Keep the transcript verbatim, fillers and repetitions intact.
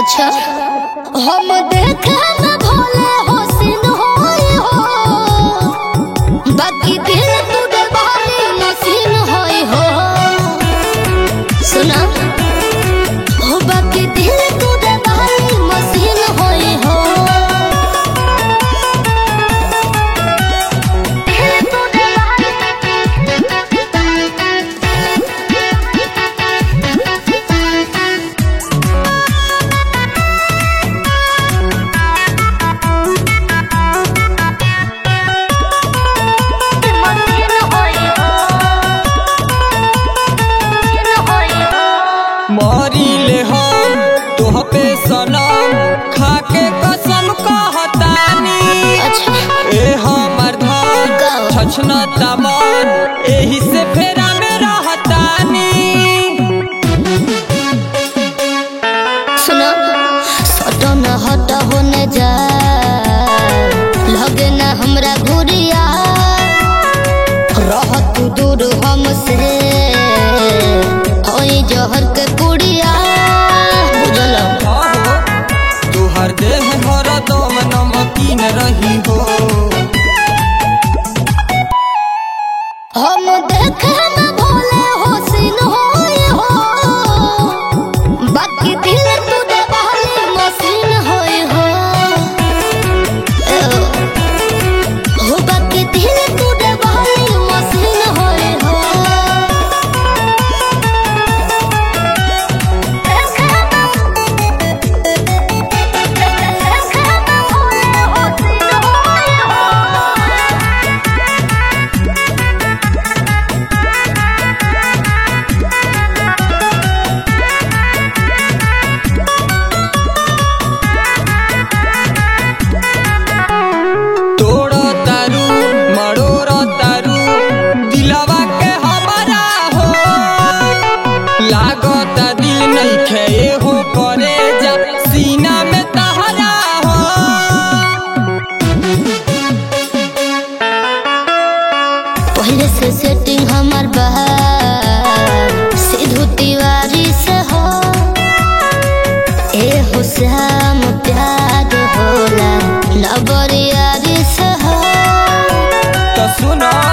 अच्छा हम देखे न भोले होसिन होई हो, बाकी दिल तू दरबारी मसीन होई हो। सुना हो, बाकी दिल तू दरबारी मसीन होई हो। मरिले हम तोह पे सनम, खाके कसम कहतानी। अच्छा ए हमर धन छछनता मन, एही से फेरा में रहतानी। सुना सटो न हट होने जा, लगे न हमरा घुरिया, रह तू दूर हमसे, होई जहर के कुड़िया। बुझल तुहर देह हरदम नमकीन रही हो। हम देखे न भोले होसिन होई हो, बाकी दिल तू दरबारी मसीन होई हो। हो बाकी दिल तू दरबारी मसीन होई हो। तोड़ तारू मरोड़ तारू दिलवा के हमारा हो, लागता दिल नहीं खे हो करे जा सीना में तहरा हो। पहले से सेटिंग हमार बाहर सिद्धू तिवारी से हो। ए हो श्याम प्यार होला लबरियारी से हो। तो सुनो